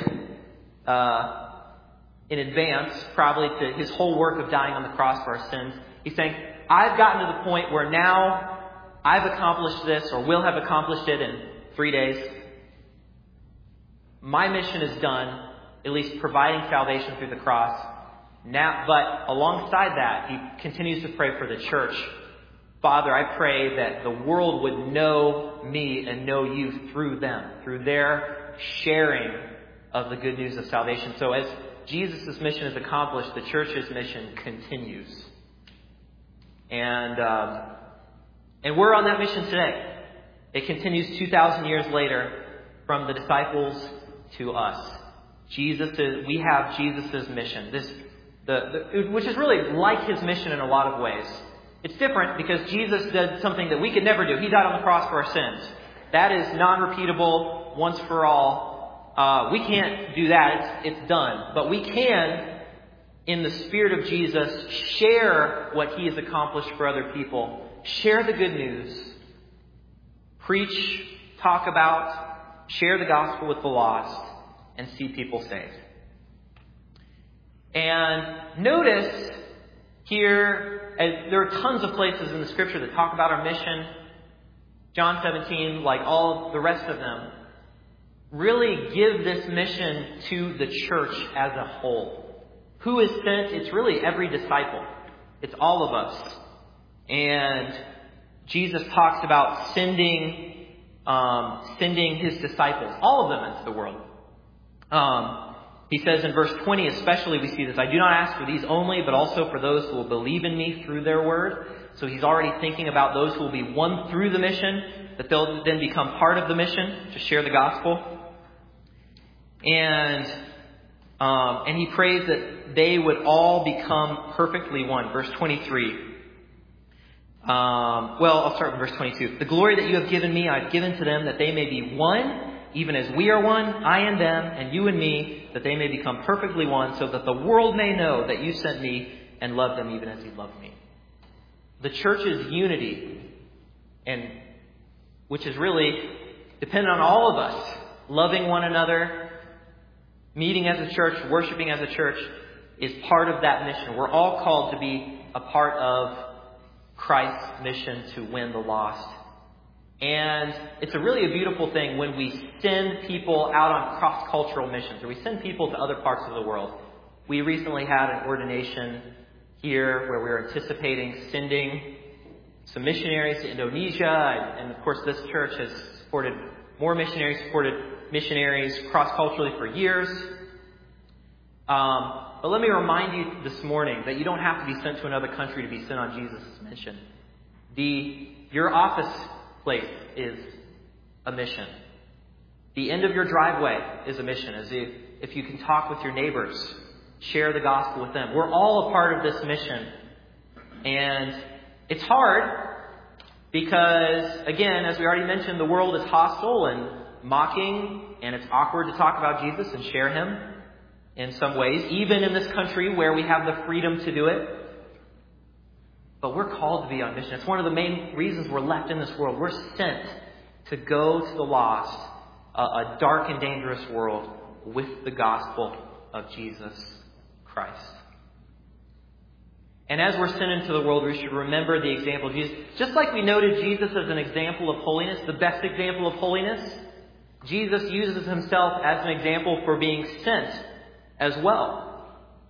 Speaker 1: in advance, probably to His whole work of dying on the cross for our sins. He's saying, I've gotten to the point where now I've accomplished this, or will have accomplished it in 3 days. My mission is done, at least providing salvation through the cross. Now, but alongside that, He continues to pray for the church. Father, I pray that the world would know me and know you through them, through their sharing of the good news of salvation. So as Jesus' mission is accomplished, the church's mission continues. And we're on that mission today. It continues 2,000 years later from the disciples to us. We have Jesus' mission. Which is really like His mission in a lot of ways. It's different because Jesus did something that we could never do. He died on the cross for our sins. That is non-repeatable, once for all. We can't do that. It's done. But we can, in the Spirit of Jesus, share what He has accomplished for other people. Share the good news. Preach, talk about, share the gospel with the lost, and see people saved. And notice here, there are tons of places in the Scripture that talk about our mission. John 17, like all the rest of them, really give this mission to the church as a whole. Who is sent? It's really every disciple. It's all of us. And Jesus talks about sending His disciples, all of them, into the world. He says in verse 20 especially, we see this, I do not ask for these only, but also for those who will believe in me through their word. So He's already thinking about those who will be won through the mission, that they'll then become part of the mission to share the gospel. And He prays that they would all become perfectly one. Verse 23. I'll start with verse 22. The glory that you have given me, I've given to them, that they may be one, even as we are one, I and them, and you and me, that they may become perfectly one, so that the world may know that you sent me and loved them even as you loved me. The church's unity, and which is really dependent on all of us, loving one another, meeting as a church, worshiping as a church, is part of that mission. We're all called to be a part of Christ's mission to win the lost. And it's really a beautiful thing when we send people out on cross-cultural missions, or we send people to other parts of the world. We recently had an ordination here where we were anticipating sending some missionaries to Indonesia. And of course, this church has supported missionaries cross-culturally for years. But let me remind you this morning that you don't have to be sent to another country to be sent on Jesus' mission. Your office place is a mission. The end of your driveway is a mission. As if you can talk with your neighbors, share the gospel with them. We're all a part of this mission. And it's hard because, again, as we already mentioned, the world is hostile and mocking, and it's awkward to talk about Jesus and share him in some ways, even in this country where we have the freedom to do it. But we're called to be on mission. It's one of the main reasons we're left in this world. We're sent to go to the lost, a dark and dangerous world, with the gospel of Jesus Christ. And as we're sent into the world, we should remember the example of Jesus. Just like we noted Jesus as an example of holiness, the best example of holiness, Jesus uses himself as an example for being sent as well.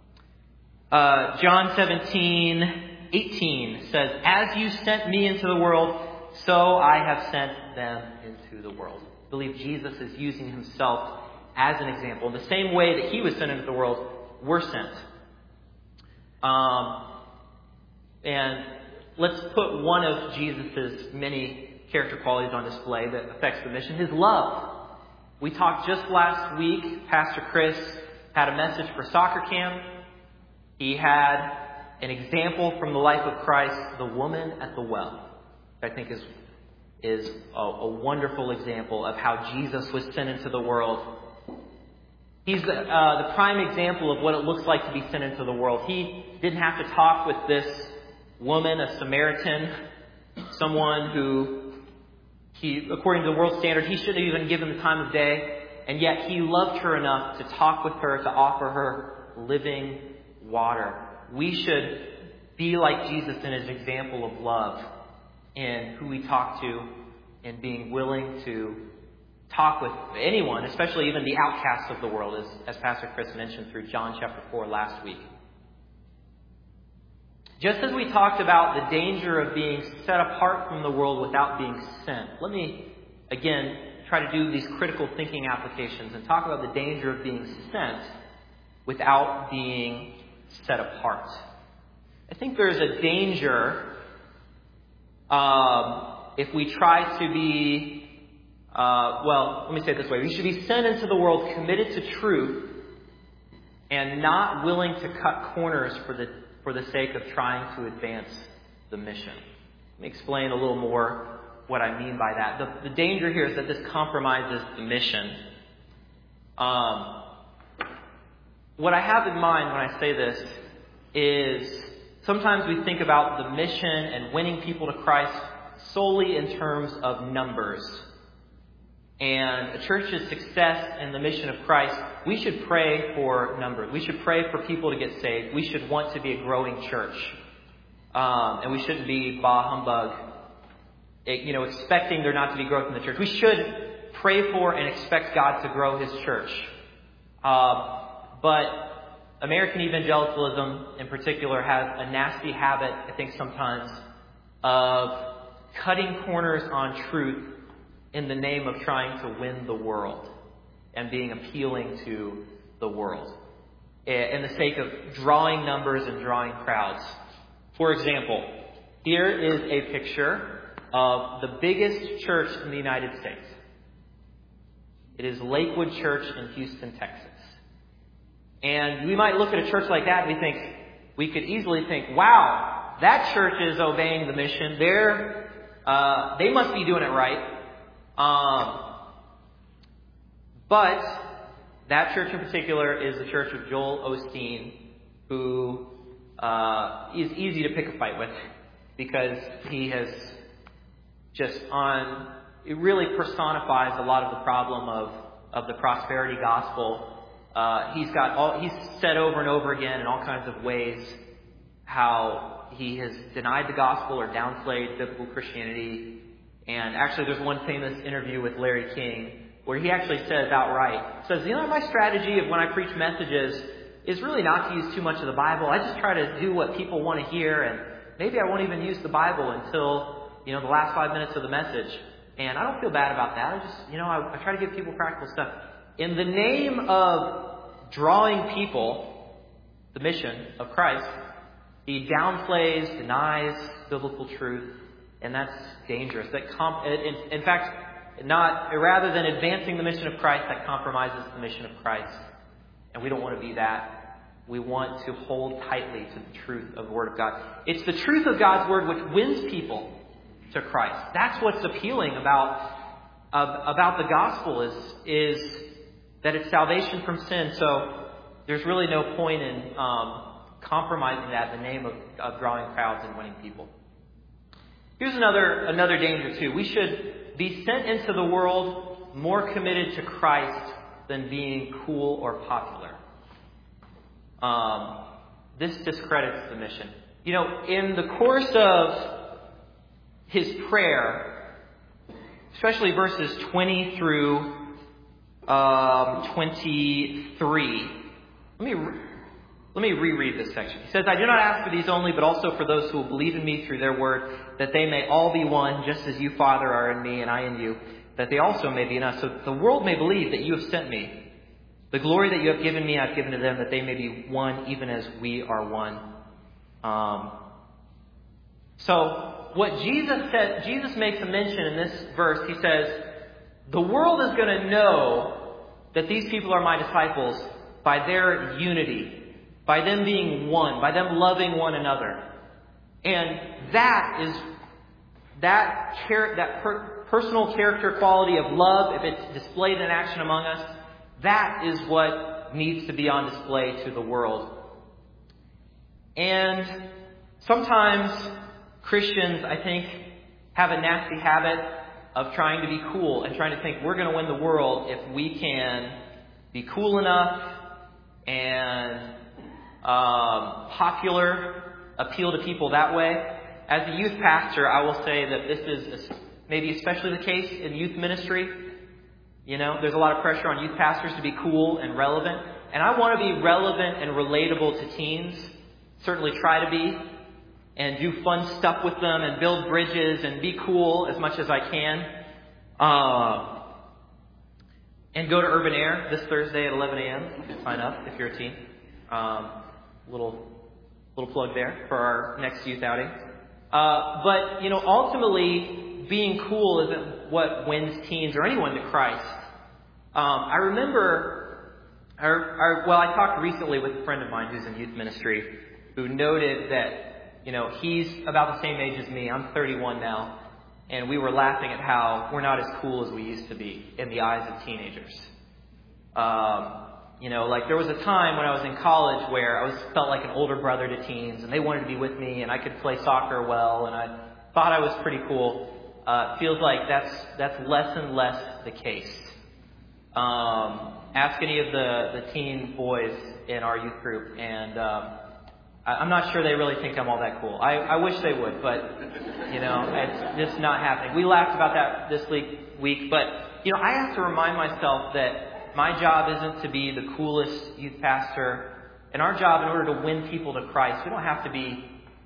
Speaker 1: John 17:18 says, "As you sent me into the world, so I have sent them into the world." I believe Jesus is using himself as an example. In the same way that he was sent into the world, we're sent. And let's put one of Jesus' many character qualities on display that affects the mission, his love. We talked just last week, Pastor Chris had a message for soccer camp. He had an example from the life of Christ, the woman at the well. I think is a wonderful example of how Jesus was sent into the world. He's the prime example of what it looks like to be sent into the world. He didn't have to talk with this woman, a Samaritan, someone who according to the world standard, he shouldn't have even given the time of day. And yet he loved her enough to talk with her, to offer her living water. We should be like Jesus in his example of love in who we talk to and being willing to talk with anyone, especially even the outcasts of the world, as Pastor Chris mentioned through John chapter 4 last week. Just as we talked about the danger of being set apart from the world without being sent, let me, again, try to do these critical thinking applications and talk about the danger of being sent without being set apart. I think there's a danger if we try to be, let me say it this way. We should be sent into the world committed to truth and not willing to cut corners for the sake of trying to advance the mission. Let me explain a little more what I mean by that. The danger here is that this compromises the mission. What I have in mind when I say this is sometimes we think about the mission and winning people to Christ solely in terms of numbers. And a church's success in the mission of Christ, we should pray for numbers. We should pray for people to get saved. We should want to be a growing church. And we shouldn't be bah humbug, expecting there not to be growth in the church. We should pray for and expect God to grow his church. But American evangelicalism in particular has a nasty habit, I think sometimes, of cutting corners on truth in the name of trying to win the world and being appealing to the world in the sake of drawing numbers and drawing crowds. For example, here is a picture of the biggest church in the United States. It is Lakewood Church in Houston, Texas. And we might look at a church like that and we could easily think, wow, that church is obeying the mission. They must be doing it right. But that church in particular is the church of Joel Osteen, who is easy to pick a fight with because he has it really personifies a lot of the problem of the prosperity gospel. He's said over and over again in all kinds of ways how he has denied the gospel or downplayed biblical Christianity. And actually, there's one famous interview with Larry King where he actually says outright, my strategy of when I preach messages is really not to use too much of the Bible. I just try to do what people want to hear, and maybe I won't even use the Bible until, the last 5 minutes of the message. And I don't feel bad about that. I try to give people practical stuff. In the name of drawing people, the mission of Christ, he downplays, denies biblical truth, and that's dangerous. In fact, rather than advancing the mission of Christ, that compromises the mission of Christ. And we don't want to be that. We want to hold tightly to the truth of the Word of God. It's the truth of God's Word which wins people to Christ. That's what's appealing about the gospel is that it's salvation from sin. So there's really no point in compromising that in the name of drawing crowds and winning people. Here's another danger too. We should be sent into the world more committed to Christ than being cool or popular. This discredits the mission. You know, in the course of his prayer, especially verses 20 through 23, let me reread this section. He says, I do not ask for these only, but also for those who will believe in me through their word, that they may all be one, just as you, Father, are in me and I in you, that they also may be in us, so that the world may believe that you have sent me. The glory that you have given me, I've given to them, that they may be one, even as we are one. So what Jesus said, Jesus makes a mention in this verse. He says, the world is going to know that these people are my disciples by their unity, by them being one, by them loving one another. And that personal character quality of love, if it's displayed in action among us, that is what needs to be on display to the world. And sometimes Christians, I think, have a nasty habit of trying to be cool and trying to think we're going to win the world if we can be cool enough and popular, appeal to people that way. As a youth pastor, I will say that this is maybe especially the case in youth ministry. You know, there's a lot of pressure on youth pastors to be cool and relevant. And I want to be relevant and relatable to teens. Certainly try to be. And do fun stuff with them and build bridges and be cool as much as I can. And go to Urban Air this Thursday at 11 a.m. You can sign up if you're a teen. Little plug there for our next youth outing. But, you know, ultimately, being cool isn't what wins teens or anyone to Christ. I remember, I talked recently with a friend of mine who's in youth ministry who noted that, you know, he's about the same age as me. I'm 31 now. And we were laughing at how we're not as cool as we used to be in the eyes of teenagers. You know, like there was a time when I was in college where I felt like an older brother to teens, and they wanted to be with me, and I could play soccer well, and I thought I was pretty cool. It feels like that's less and less the case. Ask any of the teen boys in our youth group, and I'm not sure they really think I'm all that cool. I wish they would, but you know, it's just not happening. We laughed about that this week, but you know, I have to remind myself that my job isn't to be the coolest youth pastor. And our job, in order to win people to Christ, we don't have to be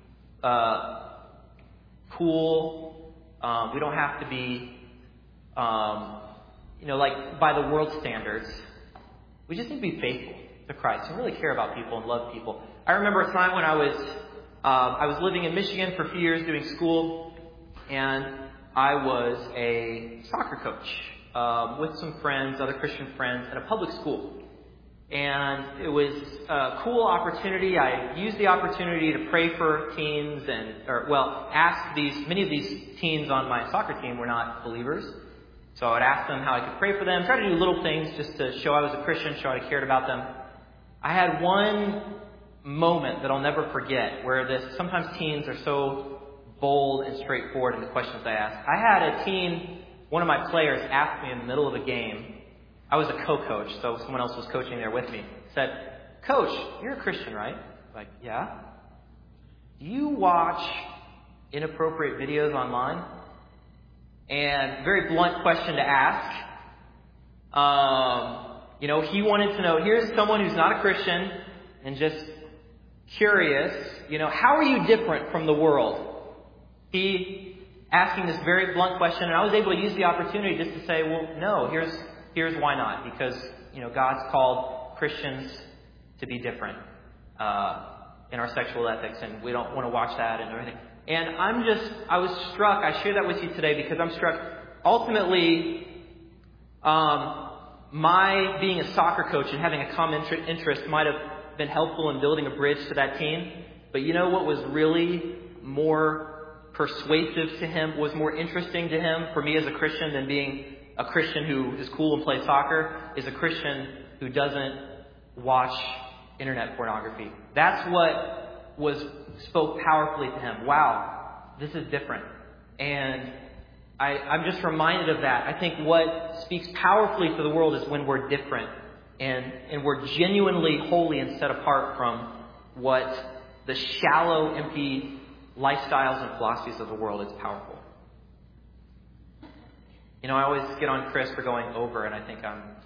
Speaker 1: cool. We don't have to be, you know, like by the world standards. We just need to be faithful to Christ and really care about people and love people. I remember a time when I was living in Michigan for a few years doing school, and I was a soccer coach. With some friends, other Christian friends, at a public school. And it was a cool opportunity. I used the opportunity to pray for teens many of these teens on my soccer team were not believers. So I would ask them how I could pray for them, try to do little things just to show I was a Christian, show I cared about them. I had one moment that I'll never forget where sometimes teens are so bold and straightforward in the questions I ask. I had a teen. One of my players asked me in the middle of a game, I was a co-coach, so someone else was coaching there with me, said, "Coach, you're a Christian, right?" Like, "Yeah." "Do you watch inappropriate videos online?" And very blunt question to ask. You know, he wanted to know, here's someone who's not a Christian and just curious, you know, how are you different from the world? He asking this very blunt question, and I was able to use the opportunity just to say, well, no, here's why not. Because, you know, God's called Christians to be different in our sexual ethics, and we don't want to watch that and everything. And I was struck, I share that with you today because I'm struck. Ultimately, my being a soccer coach and having a common interest might have been helpful in building a bridge to that team. But you know what was really more persuasive to him, was more interesting to him for me as a Christian than being a Christian who is cool and plays soccer, is a Christian who doesn't watch internet pornography. That's what spoke powerfully to him. Wow, this is different. And I'm just reminded of that. I think what speaks powerfully to the world is when we're different and we're genuinely holy and set apart from what the shallow, empty lifestyles and philosophies of the world. It's powerful. You know, I always get on Chris for going over, and I think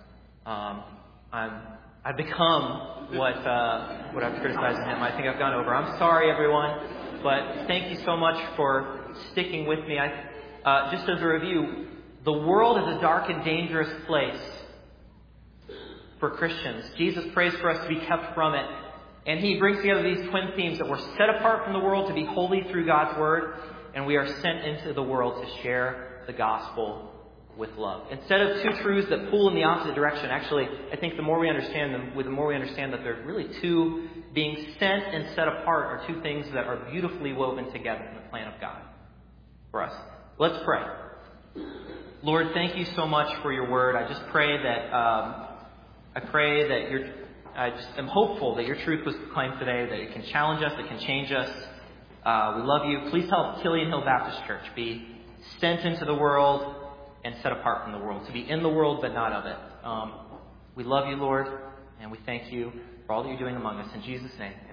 Speaker 1: I've become what I'm criticizing him. I think I've gone over. I'm sorry, everyone, but thank you so much for sticking with me. Just as a review, the world is a dark and dangerous place for Christians. Jesus prays for us to be kept from it. And he brings together these twin themes that we're set apart from the world to be holy through God's word, and we are sent into the world to share the gospel with love. Instead of two truths that pull in the opposite direction, actually, I think the more we understand them, the more we understand that they're really two, being sent and set apart are two things that are beautifully woven together in the plan of God for us. Let's pray. Lord, thank you so much for your word. I just pray that I just am hopeful that your truth was proclaimed today, that it can challenge us, it can change us. We love you. Please help Killian Hill Baptist Church be sent into the world and set apart from the world, to be in the world but not of it. We love you, Lord, and we thank you for all that you're doing among us. In Jesus' name.